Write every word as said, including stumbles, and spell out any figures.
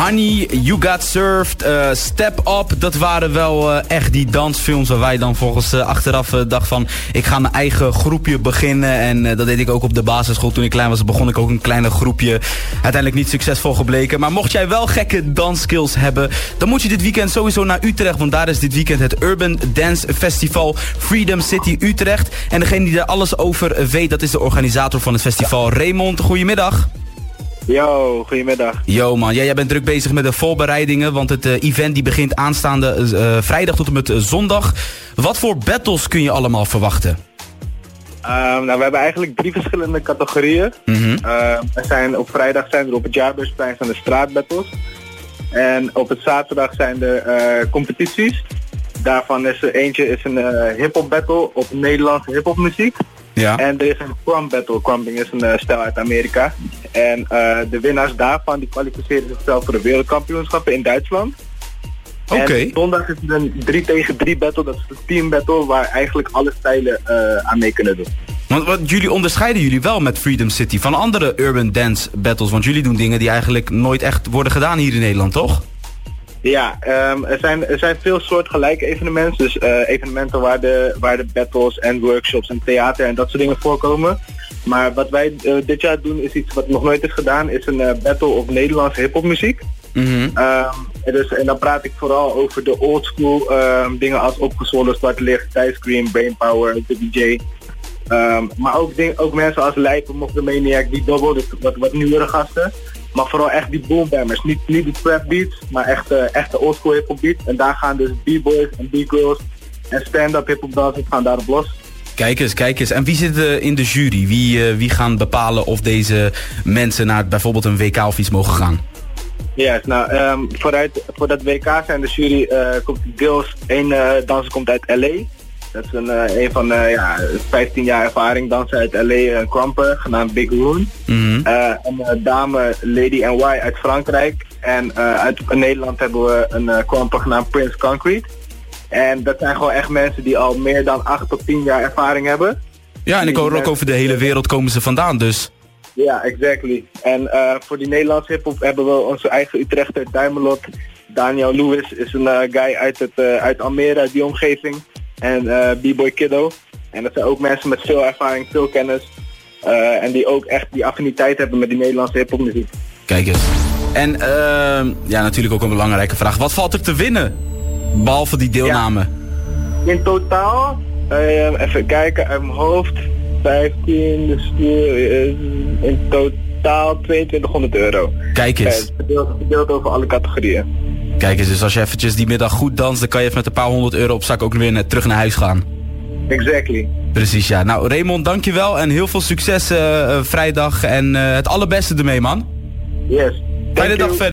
Honey, You Got Served, uh, Step Up. Dat waren wel uh, echt die dansfilms waar wij dan volgens uh, achteraf uh, dachten van... ik ga mijn eigen groepje beginnen. En uh, dat deed ik ook op de basisschool. Toen ik klein was, begon ik ook een kleine groepje. Uiteindelijk niet succesvol gebleken. Maar mocht jij wel gekke dansskills hebben... dan moet je dit weekend sowieso naar Utrecht. Want daar is dit weekend het Urban Dance Festival Freedom City Utrecht. En degene die daar alles over weet, dat is de organisator van het festival, Raymond. Goedemiddag. Yo, goedemiddag. Yo man, ja, jij bent druk bezig met de voorbereidingen, want het uh, event die begint aanstaande uh, vrijdag tot en met uh, zondag. Wat voor battles kun je allemaal verwachten? Um, nou, we hebben eigenlijk drie verschillende categorieën. Mm-hmm. Uh, er zijn, op vrijdag zijn er op het Jaarbeursplein zijn de straatbattles. En op het zaterdag zijn er uh, competities. Daarvan is er eentje is een uh, hip-hop battle op Nederlandse hip-hop muziek. Ja. En er is een crump battle. Crumping is een uh, stijl uit Amerika. En uh, de winnaars daarvan die kwalificeren zichzelf voor de wereldkampioenschappen in Duitsland. Oké. Okay. En zondag is er een drie tegen drie battle. Dat is een team battle waar eigenlijk alle stijlen uh, aan mee kunnen doen. Want wat, jullie onderscheiden jullie wel met Freedom City van andere urban dance battles. Want jullie doen dingen die eigenlijk nooit echt worden gedaan hier in Nederland, toch? Ja, um, er, zijn, er zijn veel soortgelijke evenementen. Dus uh, evenementen waar de, waar de battles en workshops en theater en dat soort dingen voorkomen. Maar wat wij uh, dit jaar doen is iets wat nog nooit is gedaan. Is een uh, battle op Nederlandse hiphop muziek. Mm-hmm. Um, en, dus, en dan praat ik vooral over de old school um, dingen als Opgezwollen Zwart Licht, Thai Scream, Brainpower, de D J. Um, maar ook, ding, ook mensen als Lijpen, Mocht Maniac, die Double, dus wat, wat nieuwere gasten. Maar vooral echt die boombammers. Niet, niet de trap beats, maar echt, uh, echt de oldschool hip-hop beats. En daar gaan dus b-boys en b-girls en stand-up hip-hop dansers gaan daarop los. Kijk eens, kijk eens. En wie zit uh, in de jury? Wie, uh, wie gaan bepalen of deze mensen naar bijvoorbeeld een W K of iets mogen gaan? Ja, yes, nou, um, vooruit, voor dat W K zijn de jury uh, komt deels één uh, danser komt uit L A. Dat is een, uh, een van uh, ja, vijftien jaar ervaring dansen uit L A, een kramper, genaamd Big Roon. Mm-hmm. Uh, een uh, dame Lady N Y uit Frankrijk. En uh, uit Nederland hebben we een uh, kramper genaamd Prince Concrete. En dat zijn gewoon echt mensen die al meer dan acht tot tien jaar ervaring hebben. Ja, en ik hoor ook over de hele wereld komen ze vandaan, dus. Ja, exactly. En uh, voor die Nederlandse hiphop hebben we onze eigen Utrechter Duimelot. Daniel Lewis is een uh, guy uit, het, uh, uit Almere, uit die omgeving. En uh, B-Boy Kiddo. En dat zijn ook mensen met veel ervaring, veel kennis. Uh, en die ook echt die affiniteit hebben met die Nederlandse hiphopmuziek. Kijk eens. En uh, ja, natuurlijk ook een belangrijke vraag. Wat valt er te winnen? Behalve die deelname. Ja. In totaal, uh, even kijken uit mijn hoofd. vijftien, dus uh, in totaal tweeëntwintighonderd euro. Kijk eens. Uh, verdeeld, verdeeld over alle categorieën. Kijk eens, dus als je eventjes die middag goed danst, dan kan je even met een paar honderd euro op zak ook weer net terug naar huis gaan. Exactly. Precies, ja. Nou, Raymond, dankjewel en heel veel succes uh, uh, vrijdag en uh, het allerbeste ermee, man. Yes. Fijne dag verder.